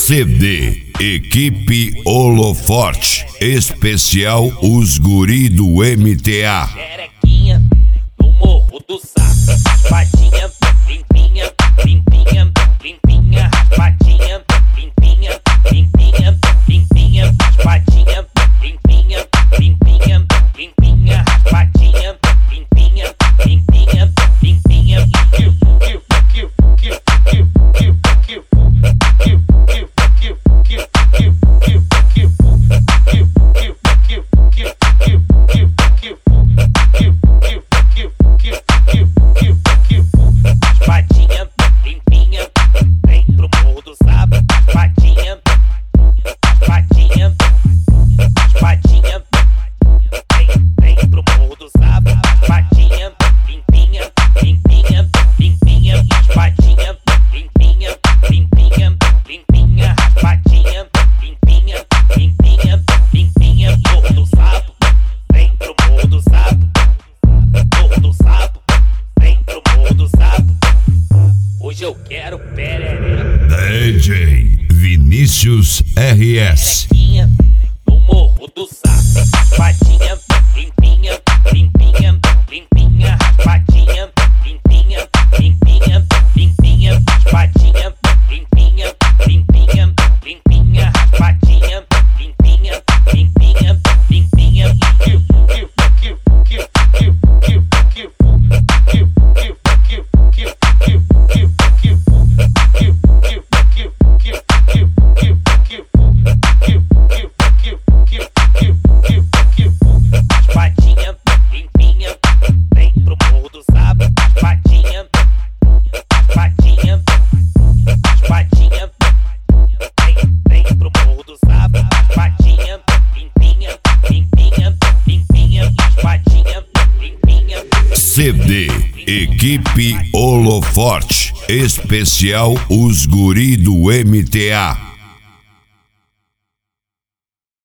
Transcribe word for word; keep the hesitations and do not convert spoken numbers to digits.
C D Equipe Holoforte, especial Os Guri do M T A. Xerequinha no morro do sapo, patinha limpinha, limpinha, limpinha, patinha limpinha, limpinha, limpinha, patinha limpinha, limpinha, limpinha, patinha limpinha, limpinha, limpinha. Patinha limpinha, vem pro morro do sapo. Patinha, patinha, patinha, vem, vem pro morro do sapo. Patinha limpinha, limpinha, limpinha, patinha limpinha, limpinha, limpinha, patinha limpinha, limpinha, limpinha. Morro do sapo, vem pro morro do sapo. Morro do sapo, vem pro morro do sapo. Hoje eu quero perereca. D J Vinícius R S. Xerequinha no morro do sapo. Patinha limpinha, limpinha, limpinha, patinha limpinha, limpinha, limpinha, patinha limpinha, limpinha, limpinha, patinha limpinha, limpinha, limpinha. Patinha limpinha, vem pro morro do sapo. Patinha, patinha, patinha, vem, vem pro morro do sapo. Patinha limpinha, limpinha, limpinha, patinha limpinha. C D Equipe Holoforte, especial Os Guri do M T A.